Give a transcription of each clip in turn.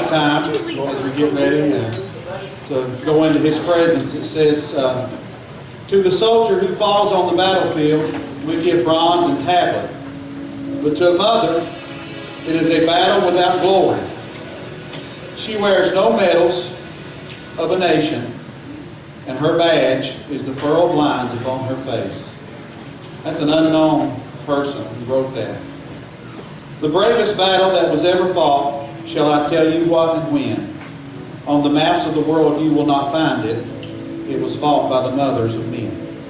time, as we get ready to go into His presence, it says, to the soldier who falls on the battlefield, we give bronze and tablet. But to a mother, it is a battle without glory. She wears no medals of a nation, and her badge is the furrowed lines upon her face. That's an unknown person who wrote that. The bravest battle that was ever fought, shall I tell you what and when? On the maps of the world you will not find it. It was fought by the mothers of men.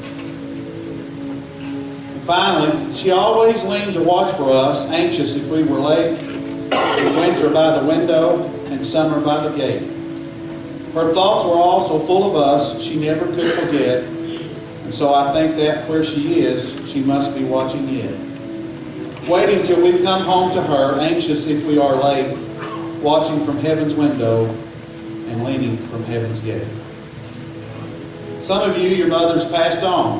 And finally, she always leaned to watch for us, anxious if we were late, in winter by the window and summer by the gate. Her thoughts were also full of us, she never could forget, and so I think that where she is, she must be watching it. Waiting till we come home to her, anxious if we are late, watching from heaven's window and leaning from heaven's gate. Some of you, your mothers passed on.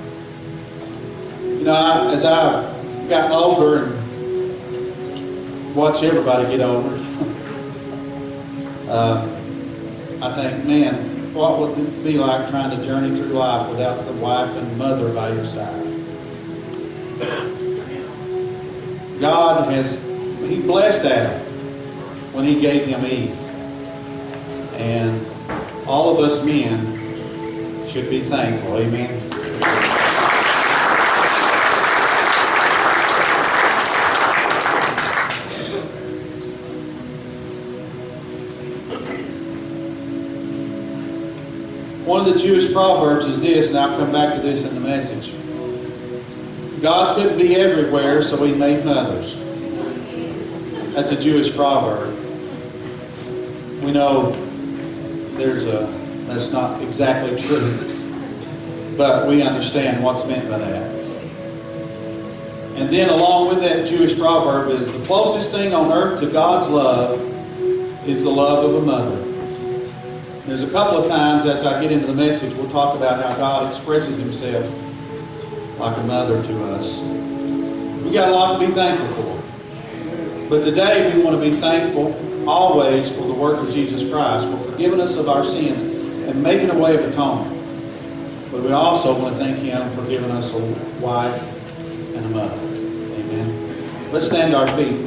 You know, as I've gotten older and watch everybody get older, I think, man, what would it be like trying to journey through life without the wife and mother by your side? God He blessed Adam when He gave him Eve. And all of us men should be thankful. Amen. One of the Jewish proverbs is this, and I'll come back to this in the message. God couldn't be everywhere, so He made mothers. That's a Jewish proverb. We know that's not exactly true, but we understand what's meant by that. And then along with that Jewish proverb is the closest thing on earth to God's love is the love of a mother. There's a couple of times as I get into the message, we'll talk about how God expresses Himself like a mother to us. We've got a lot to be thankful for. But today we want to be thankful always for the work of Jesus Christ, for forgiving us of our sins and making a way of atonement. But we also want to thank Him for giving us a wife and a mother. Amen. Let's stand to our feet.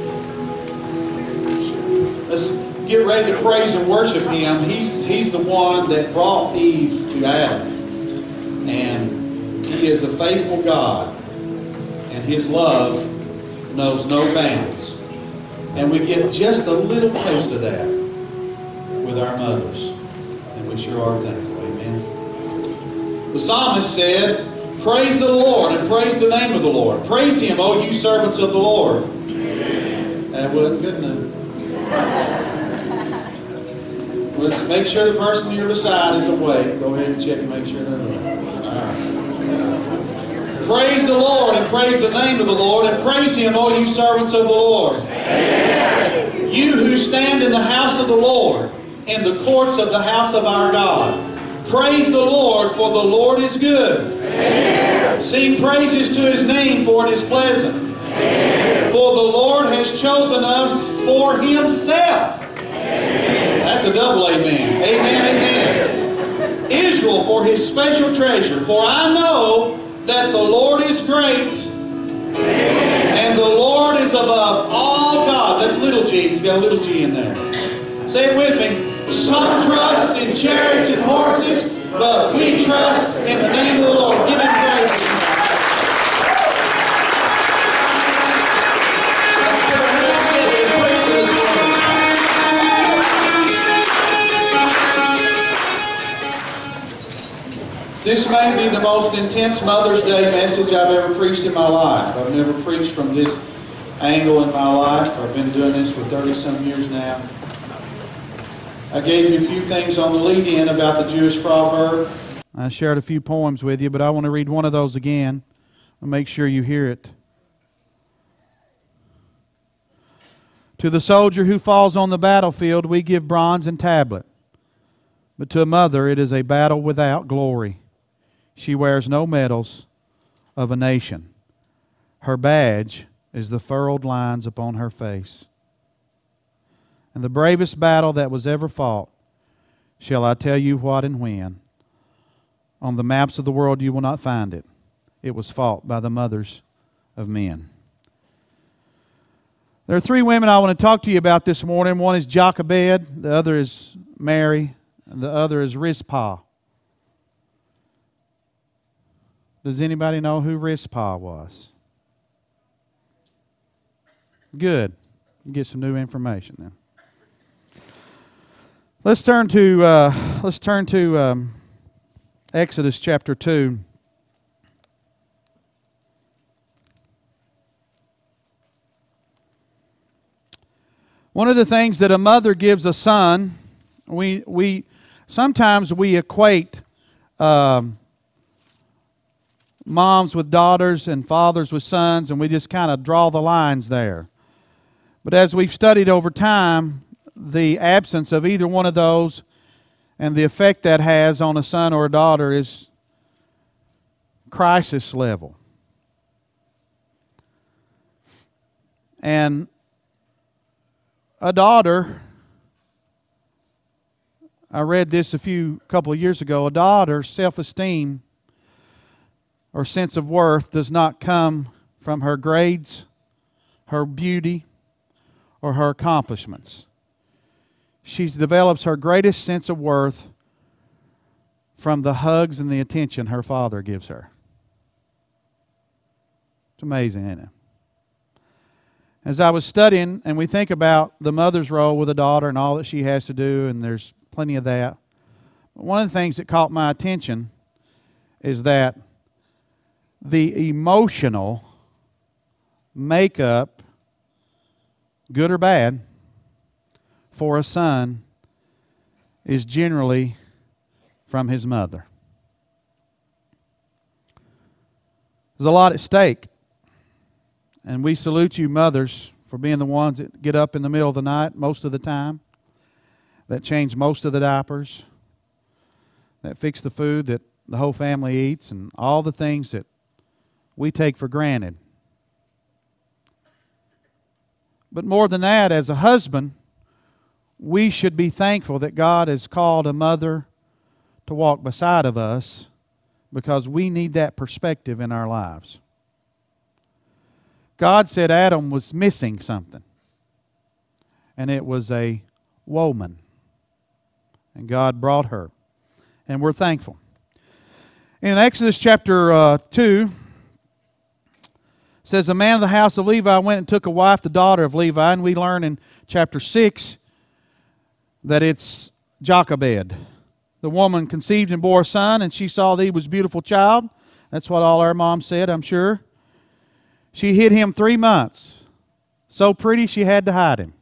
Let's get ready to praise and worship Him. He's the one that brought Eve to Adam. And He is a faithful God. And His love knows no bounds. And we get just a little taste of that with our mothers. And we sure are thankful. Amen. The psalmist said, praise the Lord and praise the name of the Lord. Praise Him, O you servants of the Lord. Amen. That wasn't good enough. Let's make sure the person you're beside is awake. Go ahead and check and make sure they're awake. All right. Praise the Lord and praise the name of the Lord and praise Him, O you servants of the Lord. Amen. You who stand in the house of the Lord, in the courts of the house of our God. Praise the Lord, for the Lord is good. Amen. Sing praises to His name, for it is pleasant. Amen. For the Lord has chosen us for Himself. That's a double amen. Amen, amen. Israel for His special treasure. For I know that the Lord is great. And the Lord is above all gods. That's little g. He's got a little g in there. Say it with me. Some trust in chariots and horses, but we trust in the name of the Lord. Give Him praise. This may be the most intense Mother's Day message I've ever preached in my life. I've never preached from this angle in my life. I've been doing this for 30-some years now. I gave you a few things on the lead-in about the Jewish proverb. I shared a few poems with you, but I want to read one of those again and make sure you hear it. To the soldier who falls on the battlefield, we give bronze and tablet. But to a mother, it is a battle without glory. She wears no medals of a nation. Her badge is the furrowed lines upon her face. and the bravest battle that was ever fought. Shall I tell you what and when? On the maps of the world you will not find it. It was fought by the mothers of men. There are three women I want to talk to you about this morning. One is Jochebed, the other is Mary, and the other is Rizpah. Does anybody know who Rizpah was? Good. Get some new information then. Let's turn to Exodus chapter 2. One of the things that a mother gives a son, we sometimes we equate moms with daughters and fathers with sons, and we just kind of draw the lines there. But as we've studied over time, the absence of either one of those and the effect that has on a son or a daughter is crisis level. And a daughter, I read this a couple of years ago, a daughter's self-esteem or sense of worth does not come from her grades, her beauty, or her accomplishments. She develops her greatest sense of worth from the hugs and the attention her father gives her. It's amazing, isn't it? As I was studying, and we think about the mother's role with a daughter and all that she has to do, and there's plenty of that. But one of the things that caught my attention is that the emotional makeup, good or bad, for a son is generally from his mother. There's a lot at stake. And we salute you mothers for being the ones that get up in the middle of the night most of the time, that change most of the diapers, that fix the food that the whole family eats, and all the things that we take for granted. But more than that, as a husband, we should be thankful that God has called a mother to walk beside of us, because we need that perspective in our lives. God said Adam was missing something, and it was a woman. And God brought her, and we're thankful. In Exodus chapter 2, it says, a man of the house of Levi went and took a wife, the daughter of Levi, and we learn in chapter 6 that it's Jochebed. The woman conceived and bore a son, and she saw that he was a beautiful child. That's what all our moms said, I'm sure. She hid him 3 months. So pretty she had to hide him.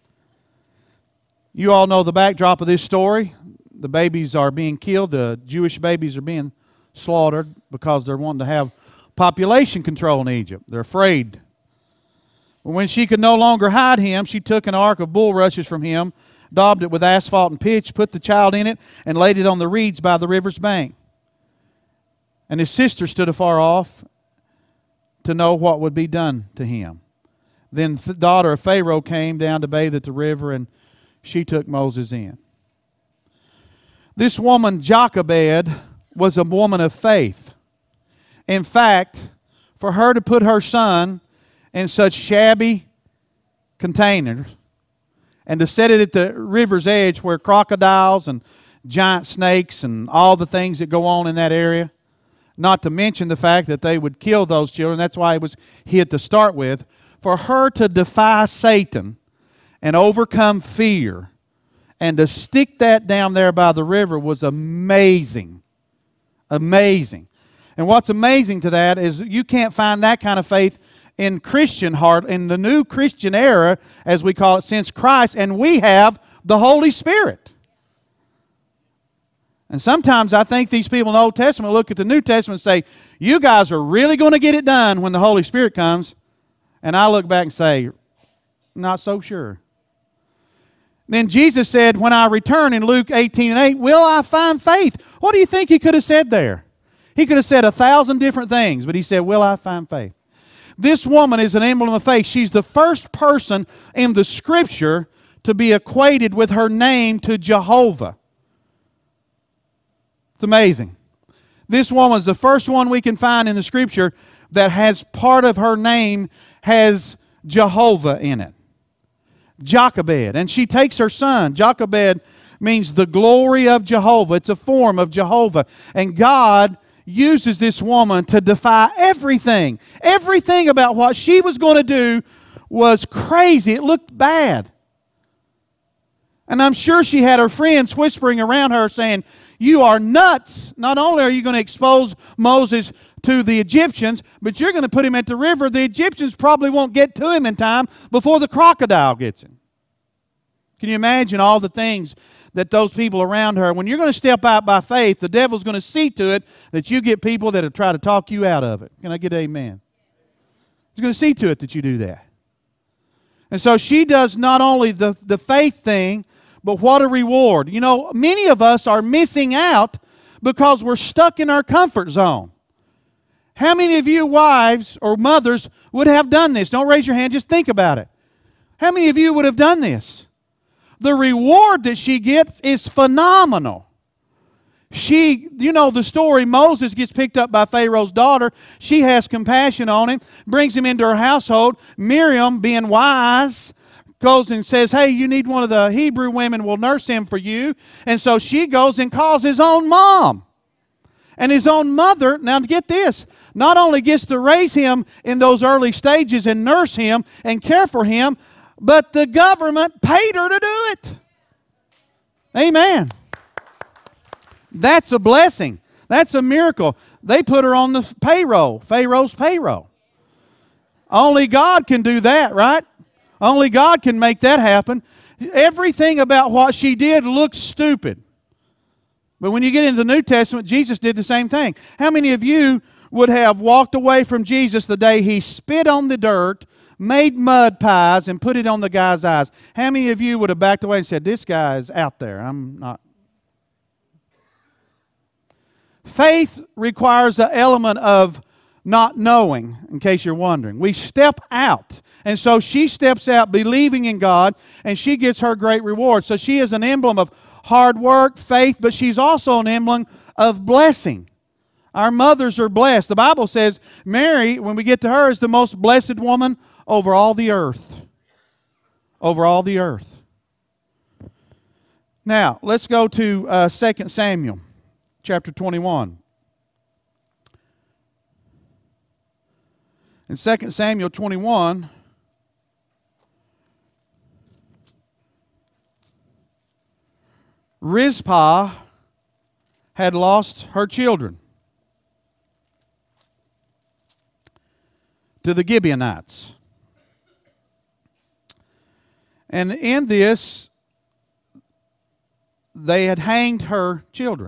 You all know the backdrop of this story. The babies are being killed. The Jewish babies are being slaughtered because they're wanting to have population control in Egypt. They're afraid. When she could no longer hide him, she took an ark of bulrushes from him, daubed it with asphalt and pitch, put the child in it, and laid it on the reeds by the river's bank. And his sister stood afar off to know what would be done to him. Then the daughter of Pharaoh came down to bathe at the river, and she took Moses in. This woman, Jochebed, was a woman of faith. In fact, for her to put her son in such shabby containers and to set it at the river's edge where crocodiles and giant snakes and all the things that go on in that area, not to mention the fact that they would kill those children. That's why it was hid to start with. For her to defy Satan and overcome fear and to stick that down there by the river was amazing. Amazing. And what's amazing to that is you can't find that kind of faith in Christian heart, in the new Christian era, as we call it, since Christ, and we have the Holy Spirit. And sometimes I think these people in the Old Testament look at the New Testament and say, you guys are really going to get it done when the Holy Spirit comes. And I look back and say, not so sure. Then Jesus said, when I return in Luke 18:8, will I find faith? What do you think he could have said there? He could have said 1,000 different things, but he said, will I find faith? This woman is an emblem of faith. She's the first person in the Scripture to be equated with her name to Jehovah. It's amazing. This woman's the first one we can find in the Scripture that has part of her name has Jehovah in it. Jochebed. And she takes her son. Jochebed means the glory of Jehovah. It's a form of Jehovah. And God uses this woman to defy everything. Everything about what she was going to do was crazy. It looked bad. And I'm sure she had her friends whispering around her saying, "You are nuts. Not only are you going to expose Moses to the Egyptians, but you're going to put him at the river. The Egyptians probably won't get to him in time before the crocodile gets him." Can you imagine all the things that those people around her, when you're going to step out by faith, the devil's going to see to it that you get people that will try to talk you out of it. Can I get an amen? He's going to see to it that you do that. And so she does not only the faith thing, but what a reward. You know, many of us are missing out because we're stuck in our comfort zone. How many of you wives or mothers would have done this? Don't raise your hand, just think about it. How many of you would have done this? The reward that she gets is phenomenal. You know the story, Moses gets picked up by Pharaoh's daughter. She has compassion on him, brings him into her household. Miriam, being wise, goes and says, "Hey, you need one of the Hebrew women will nurse him for you." And so she goes and calls his own mom. And his own mother, now get this, not only gets to raise him in those early stages and nurse him and care for him, but the government paid her to do it. Amen. That's a blessing. That's a miracle. They put her on the payroll, Pharaoh's payroll. Only God can do that, right? Only God can make that happen. Everything about what she did looks stupid. But when you get into the New Testament, Jesus did the same thing. How many of you would have walked away from Jesus the day He spit on the dirt, made mud pies, and put it on the guy's eyes? How many of you would have backed away and said, "This guy is out there, I'm not"? Faith requires an element of not knowing, in case you're wondering. We step out. And so she steps out believing in God, and she gets her great reward. So she is an emblem of hard work, faith, but she's also an emblem of blessing. Our mothers are blessed. The Bible says Mary, when we get to her, is the most blessed woman over all the earth. Over all the earth. Now, let's go to 2 Samuel chapter 21. In 2 Samuel 21, Rizpah had lost her children to the Gibeonites. And in this, they had hanged her children.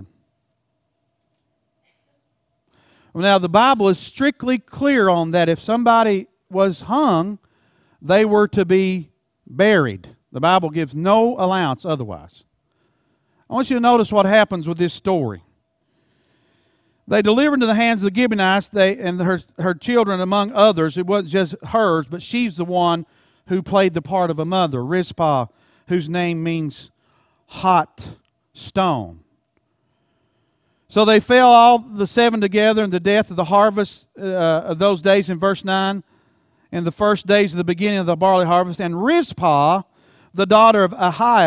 Now, the Bible is strictly clear on that. If somebody was hung, they were to be buried. The Bible gives no allowance otherwise. I want you to notice what happens with this story. They delivered into the hands of the Gibeonites, and her children among others. It wasn't just hers, but she's the one who played the part of a mother, Rizpah, whose name means hot stone. So they fell all the seven together in the death of the harvest of those days in verse 9, in the first days of the beginning of the barley harvest. And Rizpah, the daughter of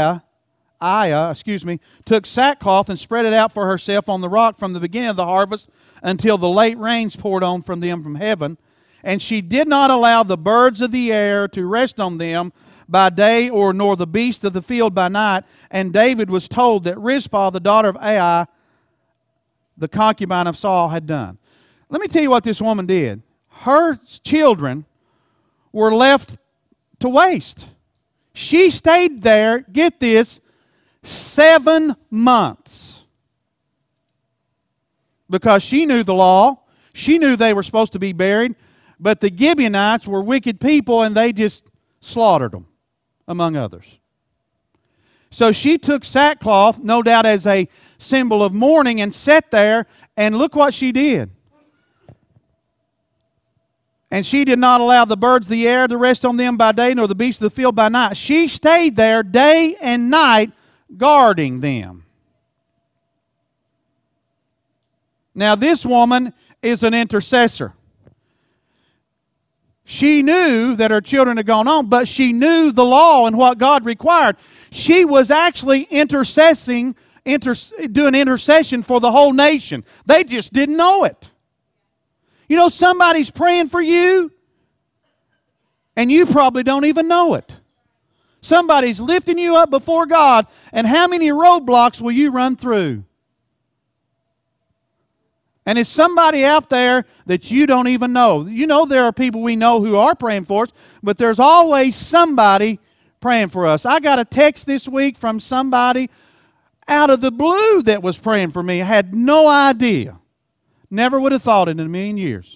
took sackcloth and spread it out for herself on the rock from the beginning of the harvest until the late rains poured on from them from heaven. And she did not allow the birds of the air to rest on them by day, or nor the beasts of the field by night. And David was told that Rizpah, the daughter of Aiah, the concubine of Saul, had done. Let me tell you what this woman did. Her children were left to waste. She stayed there, get this, 7 months. Because she knew the law. She knew they were supposed to be buried. But the Gibeonites were wicked people, and they just slaughtered them, among others. So she took sackcloth, no doubt as a symbol of mourning, and sat there, and look what she did. And she did not allow the birds of the air to rest on them by day, nor the beasts of the field by night. She stayed there day and night, guarding them. Now, this woman is an intercessor. She knew that her children had gone on, but she knew the law and what God required. She was actually doing intercession for the whole nation. They just didn't know it. You know, somebody's praying for you, and you probably don't even know it. Somebody's lifting you up before God, and how many roadblocks will you run through? And it's somebody out there that you don't even know. You know, there are people we know who are praying for us, but there's always somebody praying for us. I got a text this week from somebody out of the blue that was praying for me. I had no idea. Never would have thought it in a million years.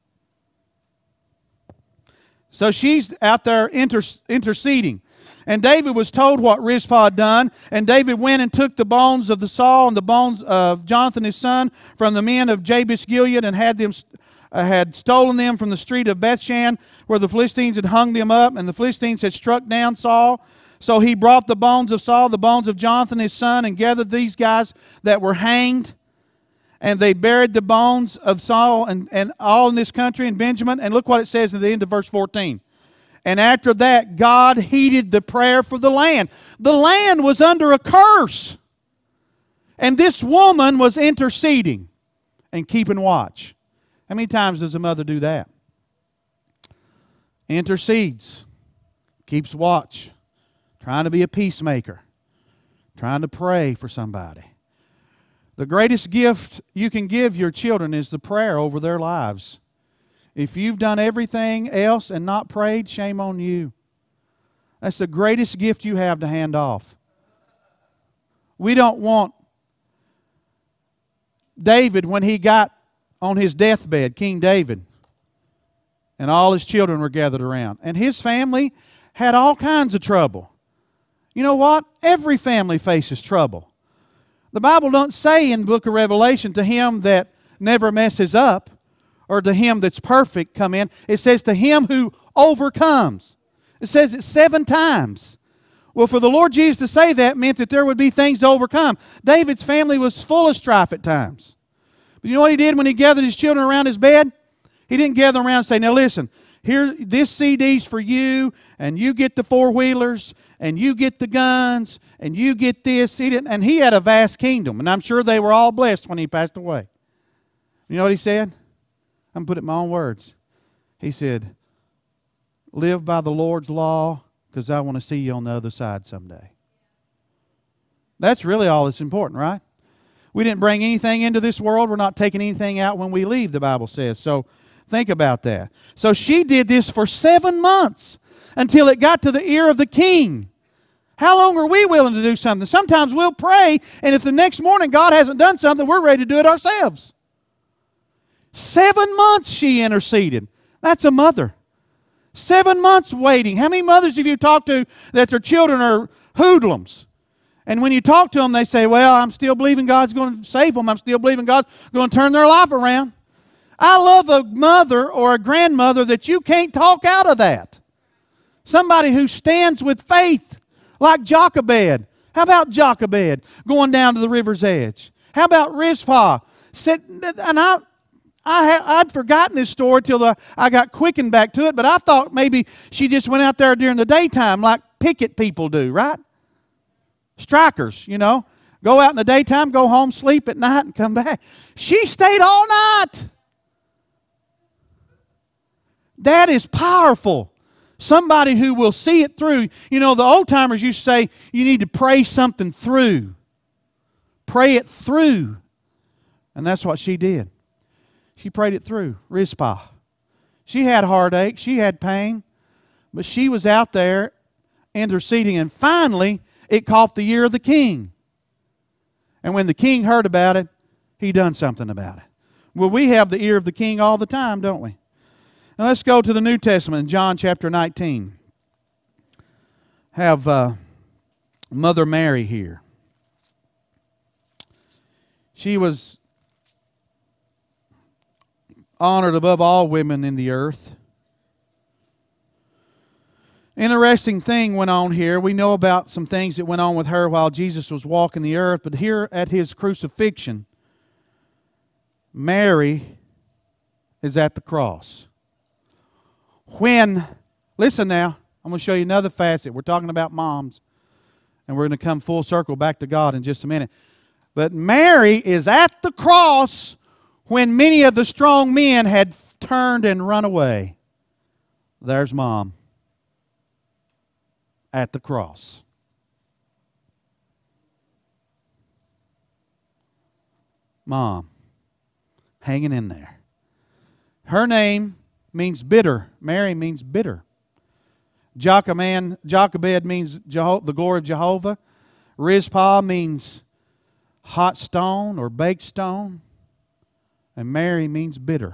So she's out there interceding. And David was told what Rizpah had done. And David went and took the bones of the Saul and the bones of Jonathan his son from the men of Jabesh Gilead, and had stolen them from the street of Bethshan, where the Philistines had hung them up, and the Philistines had struck down Saul. So he brought the bones of Saul, the bones of Jonathan his son, and gathered these guys that were hanged. And they buried the bones of Saul and all in this country and Benjamin. And look what it says at the end of verse 14. And after that, God heeded the prayer for the land. The land was under a curse. And this woman was interceding and keeping watch. How many times does a mother do that? Intercedes, keeps watch, trying to be a peacemaker, trying to pray for somebody. The greatest gift you can give your children is the prayer over their lives. If you've done everything else and not prayed, shame on you. That's the greatest gift you have to hand off. We don't want David, when he got on his deathbed, King David, and all his children were gathered around. And his family had all kinds of trouble. You know what? Every family faces trouble. The Bible don't say in the book of Revelation, to him that never messes up, or to him that's perfect come in. It says to him who overcomes. It says it 7 times. Well, for the Lord Jesus to say that meant that there would be things to overcome. David's family was full of strife at times. But you know what he did when he gathered his children around his bed? He didn't gather them around and say, now listen, here, this CD's for you, and you get the 4-wheelers, and you get the guns, and you get this. And he had a vast kingdom, and I'm sure they were all blessed when he passed away. You know what he said? I'm going to put it in my own words. He said, live by the Lord's law, because I want to see you on the other side someday. That's really all that's important, right? We didn't bring anything into this world. We're not taking anything out when we leave, the Bible says. So think about that. So she did this for 7 months until it got to the ear of the king. How long are we willing to do something? Sometimes we'll pray, and if the next morning God hasn't done something, we're ready to do it ourselves. 7 months she interceded. That's a mother. 7 months waiting. How many mothers have you talked to that their children are hoodlums? And when you talk to them, they say, well, I'm still believing God's going to save them. I'm still believing God's going to turn their life around. I love a mother or a grandmother that you can't talk out of that. Somebody who stands with faith, like Jochebed. How about Jochebed going down to the river's edge? How about Rizpah? And I'd forgotten this story till I got quickened back to it, but I thought maybe she just went out there during the daytime like picket people do, right? Strikers, you know. Go out in the daytime, go home, sleep at night, and come back. She stayed all night. That is powerful. Somebody who will see it through. You know, the old timers used to say you need to pray something through. Pray it through. And that's what she did. She prayed it through. Rizpah. She had heartache. She had pain. But she was out there interceding. And finally, it caught the ear of the king. And when the king heard about it, he done something about it. Well, we have the ear of the king all the time, don't we? Now let's go to the New Testament, John chapter 19. Have Mother Mary here. She was honored above all women in the earth. Interesting thing went on here. We know about some things that went on with her while Jesus was walking the earth, but here at his crucifixion, Mary is at the cross. Listen now, I'm going to show you another facet. We're talking about moms, and we're going to come full circle back to God in just a minute. But Mary is at the cross when many of the strong men had turned and run away. There's Mom at the cross. Mom, hanging in there. Her name means bitter. Mary means bitter. Jochebed means the glory of Jehovah. Rizpah means hot stone or baked stone. And Mary means bitter.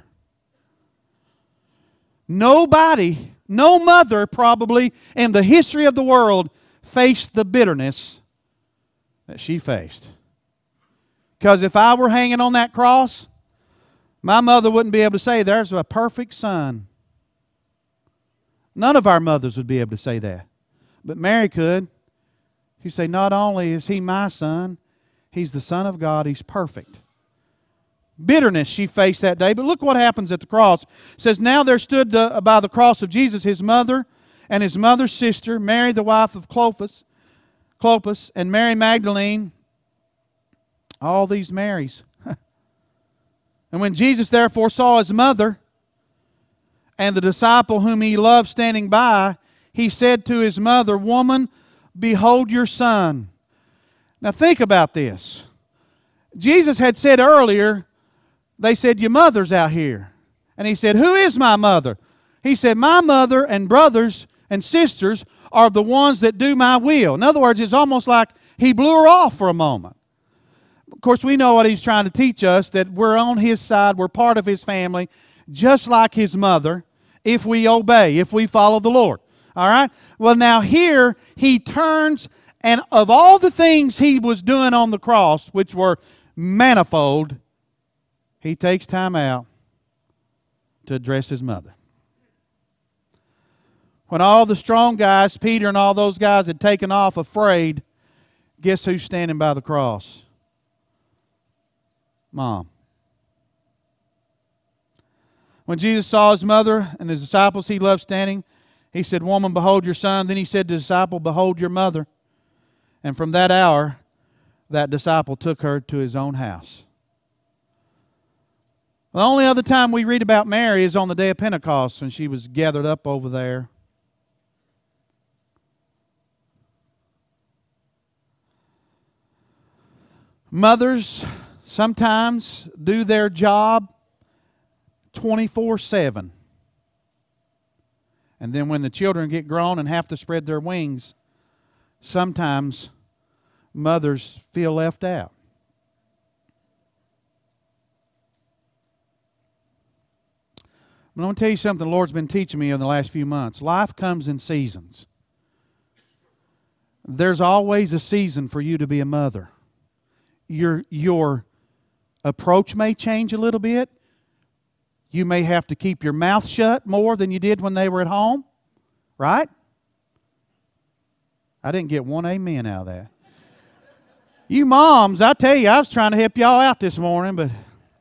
Nobody, no mother probably in the history of the world faced the bitterness that she faced. Because if I were hanging on that cross, my mother wouldn't be able to say, there's a perfect son. None of our mothers would be able to say that. But Mary could. She'd say, not only is he my son, he's the Son of God, he's perfect. Bitterness she faced that day. But look what happens at the cross. It says, now there stood by the cross of Jesus his mother and his mother's sister, Mary the wife of Clopas, and Mary Magdalene. All these Marys. And when Jesus therefore saw his mother and the disciple whom he loved standing by, he said to his mother, woman, behold your son. Now think about this. Jesus had said earlier, they said, your mother's out here. And he said, who is my mother? He said, my mother and brothers and sisters are the ones that do my will. In other words, it's almost like he blew her off for a moment. Of course, we know what he's trying to teach us, that we're on his side, we're part of his family, just like his mother, if we obey, if we follow the Lord. All right? Well, now here he turns, and of all the things he was doing on the cross, which were manifold, he takes time out to address his mother. When all the strong guys, Peter and all those guys, had taken off afraid, guess who's standing by the cross? Mom. When Jesus saw his mother and his disciples he loved standing, he said, woman, behold your son. Then he said to the disciple, behold your mother. And from that hour, that disciple took her to his own house. The only other time we read about Mary is on the day of Pentecost when she was gathered up over there. Mothers sometimes do their job 24/7. And then when the children get grown and have to spread their wings, sometimes mothers feel left out. I'm going to tell you something the Lord's been teaching me in the last few months. Life comes in seasons. There's always a season for you to be a mother. Your approach may change a little bit. You may have to keep your mouth shut more than you did when they were at home. Right? I didn't get one amen out of that. You moms, I tell you, I was trying to help y'all out this morning, but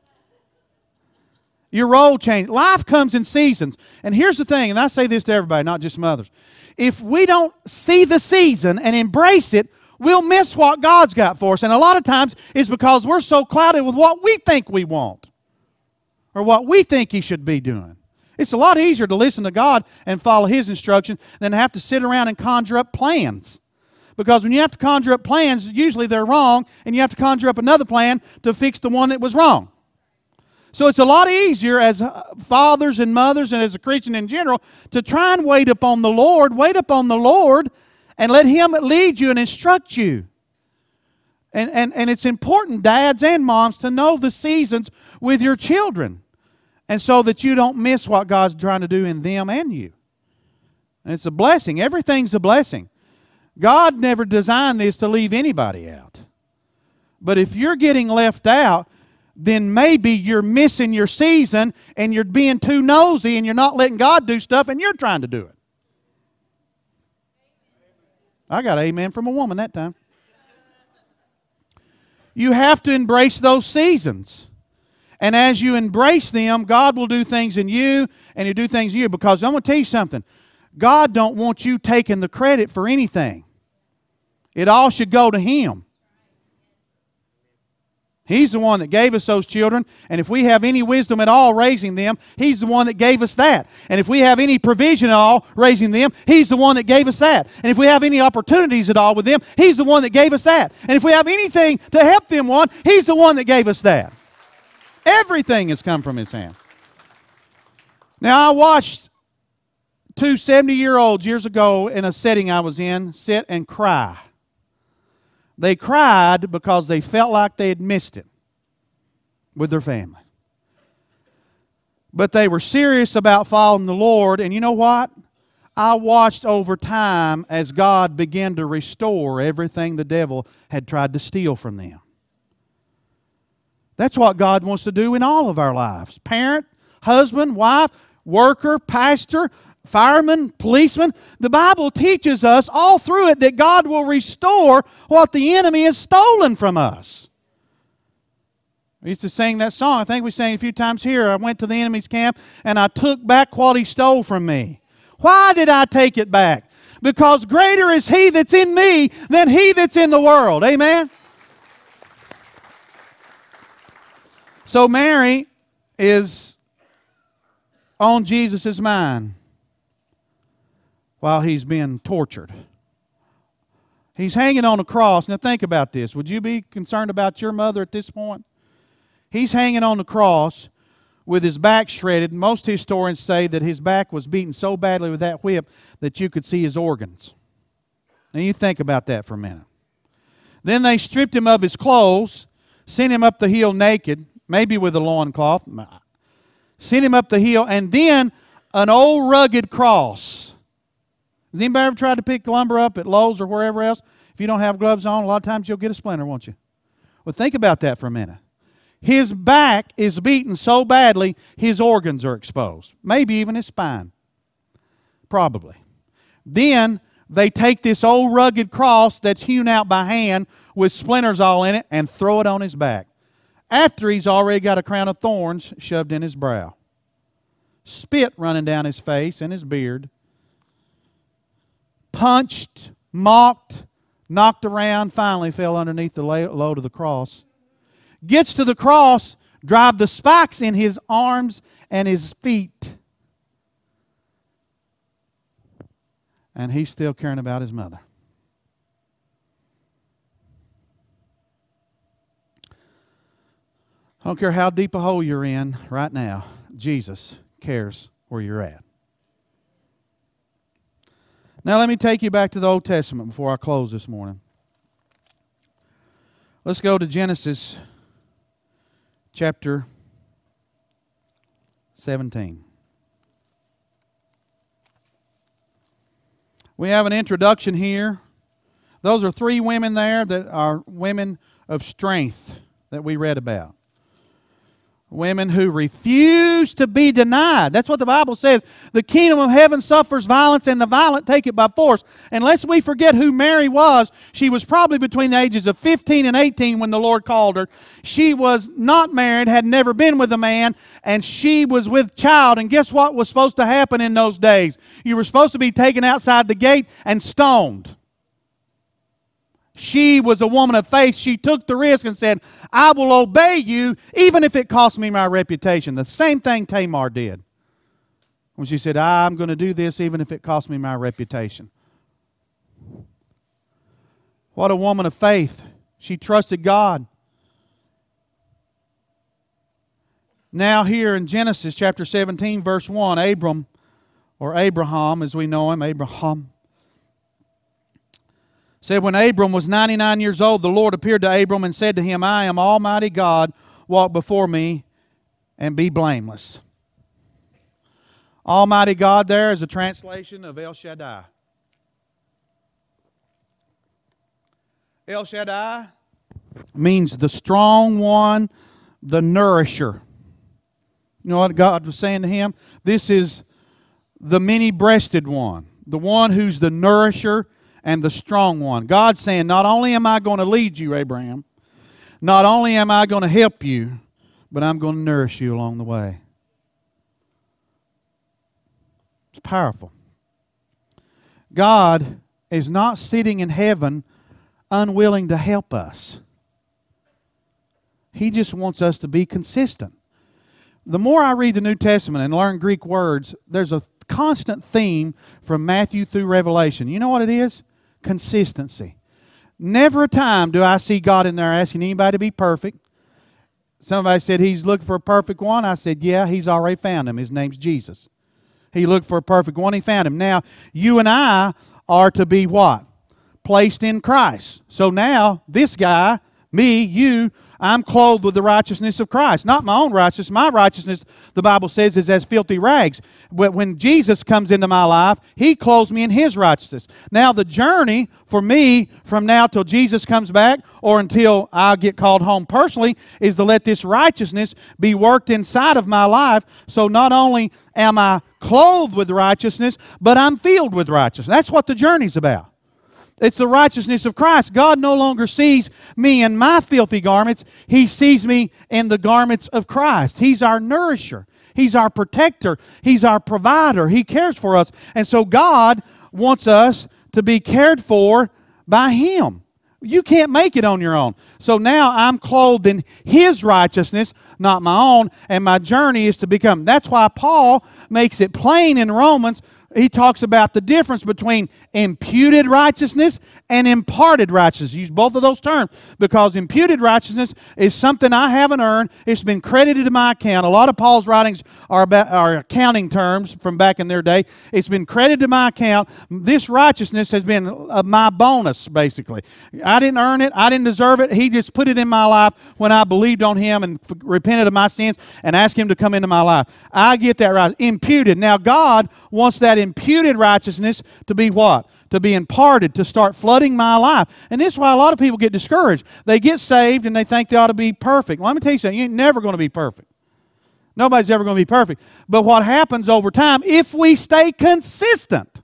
your role change. Life comes in seasons. And here's the thing, and I say this to everybody, not just mothers. If we don't see the season and embrace it, we'll miss what God's got for us. And a lot of times it's because we're so clouded with what we think we want or what we think He should be doing. It's a lot easier to listen to God and follow His instruction than to have to sit around and conjure up plans. Because when you have to conjure up plans, usually they're wrong, and you have to conjure up another plan to fix the one that was wrong. So it's a lot easier as fathers and mothers and as a Christian in general to try and wait upon the Lord, and let Him lead you and instruct you. And it's important, dads and moms, to know the seasons with your children, and so that you don't miss what God's trying to do in them and you. And it's a blessing. Everything's a blessing. God never designed this to leave anybody out. But if you're getting left out, then maybe you're missing your season and you're being too nosy and you're not letting God do stuff and you're trying to do it. I got amen from a woman that time. You have to embrace those seasons. And as you embrace them, God will do things in you, and He'll do things in you. Because I'm going to tell you something. God don't want you taking the credit for anything. It all should go to Him. He's the one that gave us those children, and if we have any wisdom at all raising them, He's the one that gave us that. And if we have any provision at all raising them, He's the one that gave us that. And if we have any opportunities at all with them, He's the one that gave us that. And if we have anything to help them one, He's the one that gave us that. Everything has come from His hand. Now, I watched two 70-year-olds years ago in a setting I was in sit and cry. They cried because they felt like they had missed it with their family. But they were serious about following the Lord, and you know what? I watched over time as God began to restore everything the devil had tried to steal from them. That's what God wants to do in all of our lives. Parent, husband, wife, worker, pastor, fireman, policeman. The Bible teaches us all through it that God will restore what the enemy has stolen from us. We used to sing that song. I think we sang a few times here. I went to the enemy's camp and I took back what he stole from me. Why did I take it back? Because greater is He that's in me than he that's in the world. Amen? So Mary is on Jesus' mind while He's being tortured. He's hanging on a cross. Now think about this. Would you be concerned about your mother at this point? He's hanging on the cross with his back shredded. Most historians say that his back was beaten so badly with that whip that you could see his organs. Now you think about that for a minute. Then they stripped Him of His clothes, sent Him up the hill naked, maybe with a loincloth, sent Him up the hill, and then an old rugged cross. Has anybody ever tried to pick lumber up at Lowe's or wherever else? If you don't have gloves on, a lot of times you'll get a splinter, won't you? Well, think about that for a minute. His back is beaten so badly, his organs are exposed. Maybe even his spine. Probably. Then they take this old rugged cross that's hewn out by hand with splinters all in it and throw it on His back. After He's already got a crown of thorns shoved in His brow. Spit running down His face and His beard. Punched, mocked, knocked around, finally fell underneath the load of the cross. Gets to the cross, drive the spikes in His arms and His feet. And He's still caring about His mother. I don't care how deep a hole you're in right now, Jesus cares where you're at. Now let me take you back to the Old Testament before I close this morning. Let's go to Genesis chapter 17. We have an introduction here. Those are three women there that are women of strength that we read about. Women who refuse to be denied. That's what the Bible says. The kingdom of heaven suffers violence, and the violent take it by force. Unless we forget who Mary was, she was probably between the ages of 15 and 18 when the Lord called her. She was not married, had never been with a man, and she was with child. And guess what was supposed to happen in those days? You were supposed to be taken outside the gate and stoned. She was a woman of faith. She took the risk and said, I will obey you even if it costs me my reputation. The same thing Tamar did. When she said, I'm going to do this even if it costs me my reputation. What a woman of faith. She trusted God. Now here in Genesis chapter 17 verse 1, Abram, or Abraham as we know him, Abraham, said, when Abram was 99 years old, the Lord appeared to Abram and said to him, I am Almighty God, walk before me and be blameless. Almighty God there is a translation of El Shaddai. El Shaddai means the strong one, the nourisher. You know what God was saying to him? This is the many-breasted one, the one who's the nourisher and the strong one. God's saying, not only am I going to lead you, Abraham, not only am I going to help you, but I'm going to nourish you along the way. It's powerful. God is not sitting in heaven unwilling to help us. He just wants us to be consistent. The more I read the New Testament and learn Greek words, there's a constant theme from Matthew through Revelation. You know what it is? Consistency. Never a time do I see God in there asking anybody to be perfect. Somebody said he's looking for a perfect one. I said, yeah, he's already found him. His name's Jesus. He looked for a perfect one. He found him. Now, you and I are to be what? Placed in Christ. So now, this guy, me, you, I'm clothed with the righteousness of Christ. Not my own righteousness. My righteousness, the Bible says, is as filthy rags. But when Jesus comes into my life, He clothes me in His righteousness. Now the journey for me from now till Jesus comes back or until I get called home personally is to let this righteousness be worked inside of my life. So not only am I clothed with righteousness, but I'm filled with righteousness. That's what the journey's about. It's the righteousness of Christ. God no longer sees me in my filthy garments. He sees me in the garments of Christ. He's our nourisher. He's our protector. He's our provider. He cares for us. And so God wants us to be cared for by Him. You can't make it on your own. So now I'm clothed in His righteousness, not my own, and my journey is to become. That's why Paul makes it plain in Romans. He talks about the difference between imputed righteousness and imparted righteousness. Use both of those terms because imputed righteousness is something I haven't earned. It's been credited to my account. A lot of Paul's writings are accounting terms from back in their day. It's been credited to my account. This righteousness has been my bonus, basically. I didn't earn it. I didn't deserve it. He just put it in my life when I believed on Him and repented of my sins and asked Him to come into my life. I get that right. Imputed. Now God wants that imputed righteousness to be what? To be imparted, to start flooding my life. And this is why a lot of people get discouraged. They get saved and they think they ought to be perfect. Well, let me tell you something. You ain't never going to be perfect. Nobody's ever going to be perfect. But what happens over time, if we stay consistent,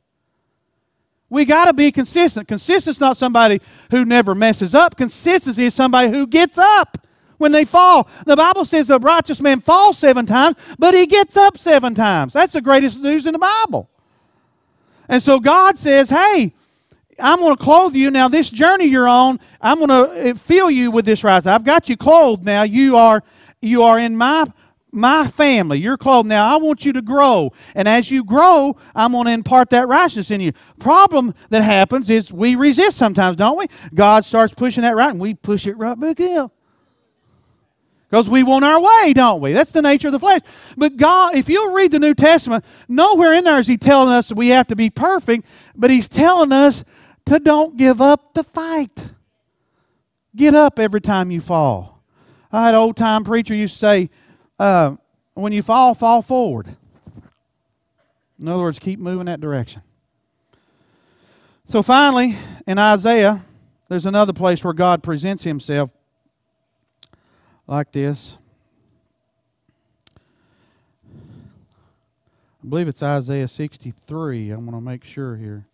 we got to be consistent. Consistency is not somebody who never messes up. Consistency is somebody who gets up when they fall. The Bible says the righteous man falls 7 times, but he gets up 7 times. That's the greatest news in the Bible. And so God says, hey, I'm going to clothe you. Now this journey you're on, I'm going to fill you with this righteousness. I've got you clothed now. You are in my family. You're clothed. Now I want you to grow. And as you grow, I'm going to impart that righteousness in you. Problem that happens is we resist sometimes, don't we? God starts pushing that right, and we push it right back in. Because we want our way, don't we? That's the nature of the flesh. But God, if you'll read the New Testament, nowhere in there is He telling us that we have to be perfect, but He's telling us to don't give up the fight. Get up every time you fall. I had an old-time preacher used to say, when you fall forward. In other words, keep moving that direction. So finally, in Isaiah, there's another place where God presents Himself like this. I believe it's Isaiah 63. I want to make sure here.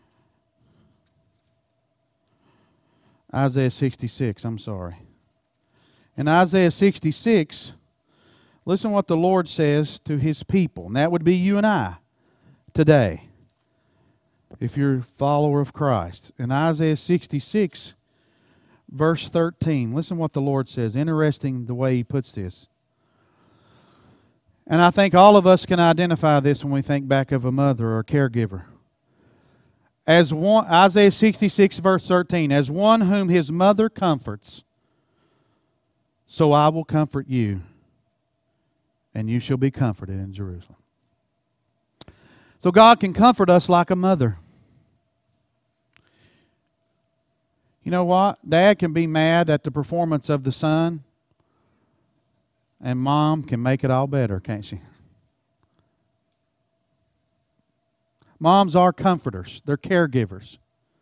Isaiah 66, I'm sorry. In Isaiah 66, listen what the Lord says to His people. And that would be you and I today, if you're a follower of Christ. In Isaiah 66, verse 13, listen what the Lord says. Interesting the way He puts this. And I think all of us can identify this when we think back of a mother or a caregiver. As one, Isaiah 66, verse 13, as one whom his mother comforts, so I will comfort you, and you shall be comforted in Jerusalem. So God can comfort us like a mother. You know what? Dad can be mad at the performance of the son, and Mom can make it all better, can't she? Moms are comforters. They're caregivers.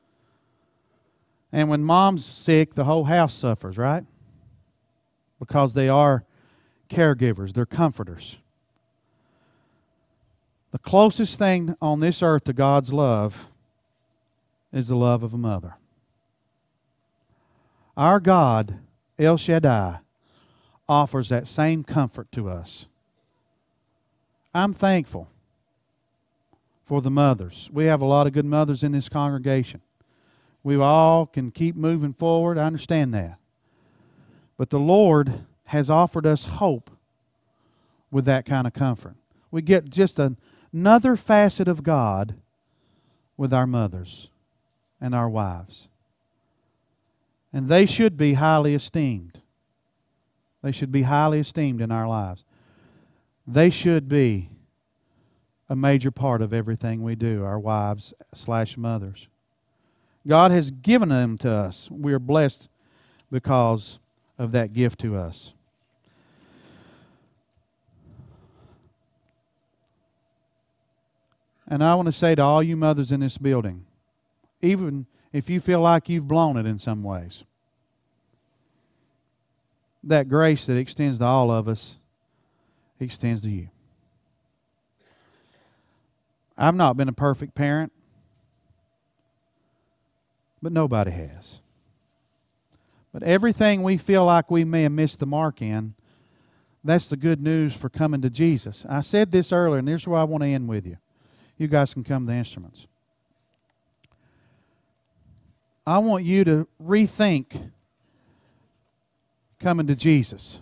And when Mom's sick, the whole house suffers, right? Because they are caregivers. They're comforters. The closest thing on this earth to God's love is the love of a mother. Our God, El Shaddai, offers that same comfort to us. I'm thankful for the mothers. We have a lot of good mothers in this congregation. We all can keep moving forward. I understand that. But the Lord has offered us hope with that kind of comfort. We get just another facet of God with our mothers and our wives. And they should be highly esteemed. They should be highly esteemed in our lives. They should be a major part of everything we do, our wives/mothers. God has given them to us. We are blessed because of that gift to us. And I want to say to all you mothers in this building, even if you feel like you've blown it in some ways, that grace that extends to all of us extends to you. I've not been a perfect parent, but nobody has. But everything we feel like we may have missed the mark in, that's the good news for coming to Jesus. I said this earlier, and here's where I want to end with you. You guys can come to the instruments. I want you to rethink coming to Jesus.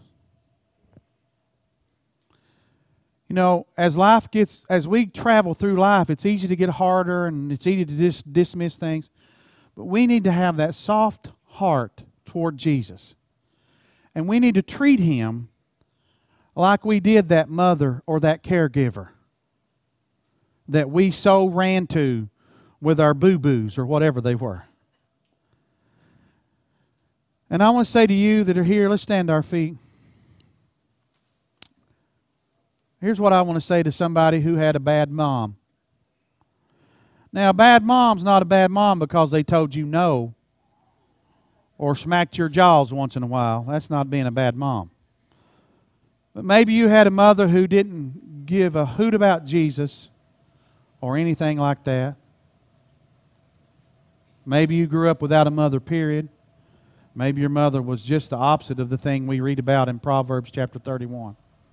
You know, as we travel through life, it's easy to get harder and it's easy to just dismiss things. But we need to have that soft heart toward Jesus. And we need to treat Him like we did that mother or that caregiver that we so ran to with our boo-boos or whatever they were. And I want to say to you that are here, let's stand to our feet. Here's what I want to say to somebody who had a bad mom. Now, a bad mom's not a bad mom because they told you no or smacked your jaws once in a while. That's not being a bad mom. But maybe you had a mother who didn't give a hoot about Jesus or anything like that. Maybe you grew up without a mother, period. Maybe your mother was just the opposite of the thing we read about in Proverbs chapter 31.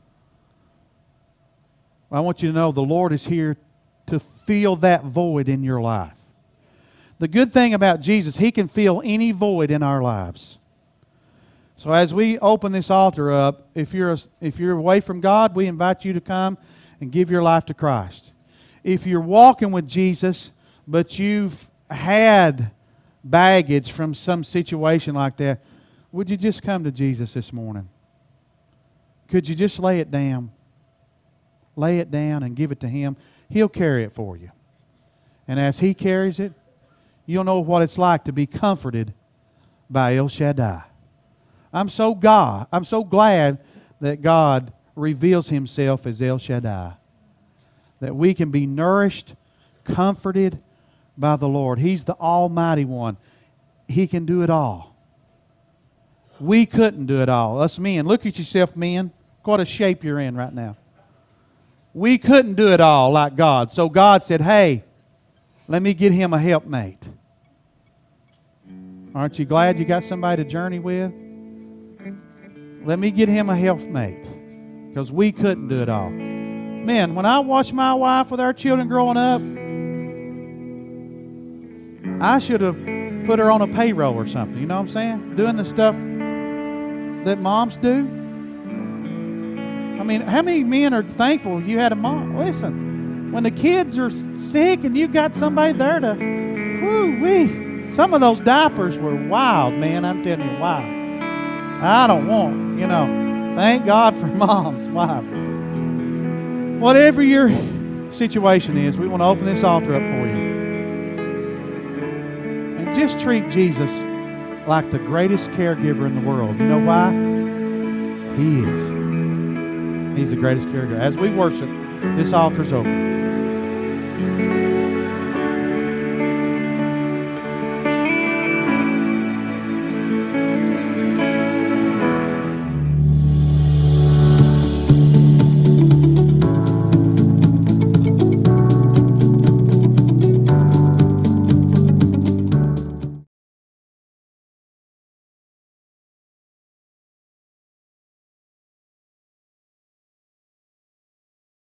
I want you to know the Lord is here to fill that void in your life. The good thing about Jesus, He can fill any void in our lives. So as we open this altar up, if you're away from God, we invite you to come and give your life to Christ. If you're walking with Jesus, but you've had baggage from some situation like that, would you just come to Jesus this morning? Could you just lay it down? Lay it down and give it to Him. He'll carry it for you. And as He carries it, you'll know what it's like to be comforted by El Shaddai. I'm so glad that God reveals Himself as El Shaddai. That we can be nourished, comforted by the Lord. He's the Almighty One. He can do it all. We couldn't do it all. Us men. Look at yourself, men. What a shape you're in right now. We couldn't do it all like God. So God said, hey, let me get him a helpmate. Aren't you glad you got somebody to journey with? Let me get him a helpmate. Because we couldn't do it all. Man, when I watched my wife with our children growing up, I should have put her on a payroll or something. You know what I'm saying? Doing the stuff that moms do. I mean, how many men are thankful you had a mom? Listen, when the kids are sick and you got somebody there to, whoo-wee. Some of those diapers were wild, man. I'm telling you, wild. I don't want, thank God for moms. Wow. Whatever your situation is, we want to open this altar up for you. And just treat Jesus like the greatest caregiver in the world. You know why? He is. He's the greatest caregiver. As we worship, this altar's open.